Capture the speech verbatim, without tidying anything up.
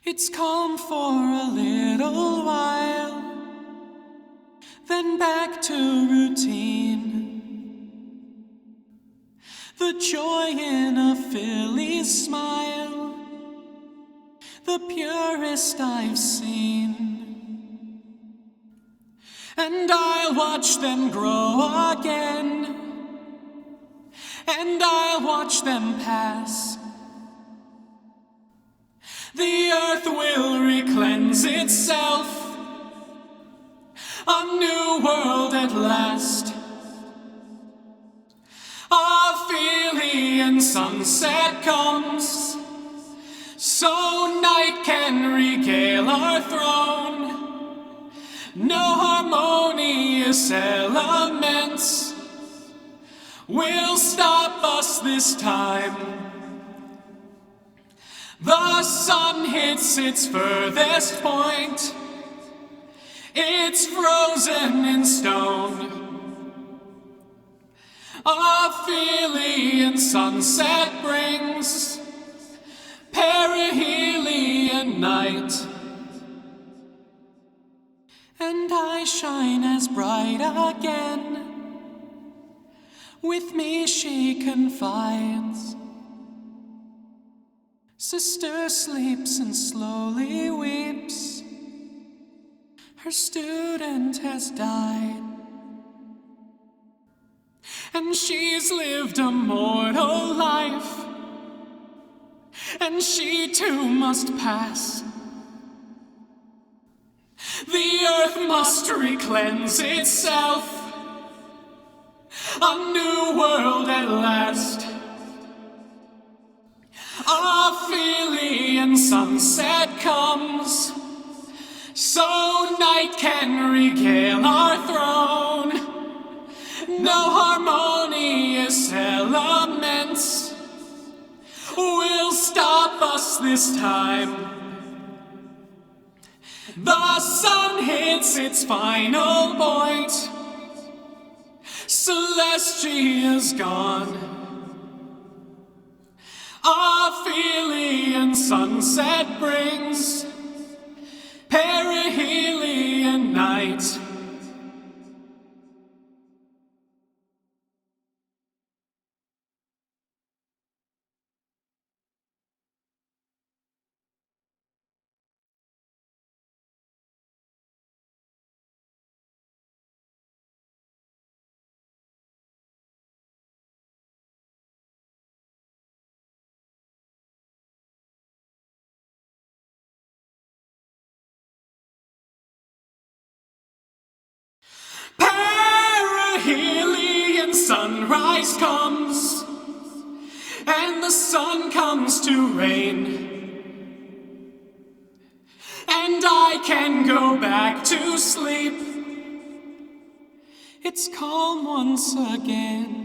It's calm for a little while, then back to routine. The joy in a filly's smile, the purest I've seen. And I'll watch them grow again, and I'll watch them pass. The earth will re-cleanse itself, a new world at last. A Philian sunset comes, so night can regale our throne. No harmonious elements will stop us this time. The sun hits its furthest point, it's frozen in stone. A Philian sunset brings perihelion night, and I shine as bright again. With me she confides. Sister sleeps and slowly weeps. Her student has died, and she's lived a mortal life, and she too must pass. The earth must re-cleanse itself, a new world at last. A Philian sunset comes, so night can regale our throne. No harmonious elements will stop us this time. The sun hits its final point, Celestia's gone. A Philian sunset brings perihelion night. Perihelion sunrise comes, and the sun comes to rain, and I can go back to sleep. It's calm once again.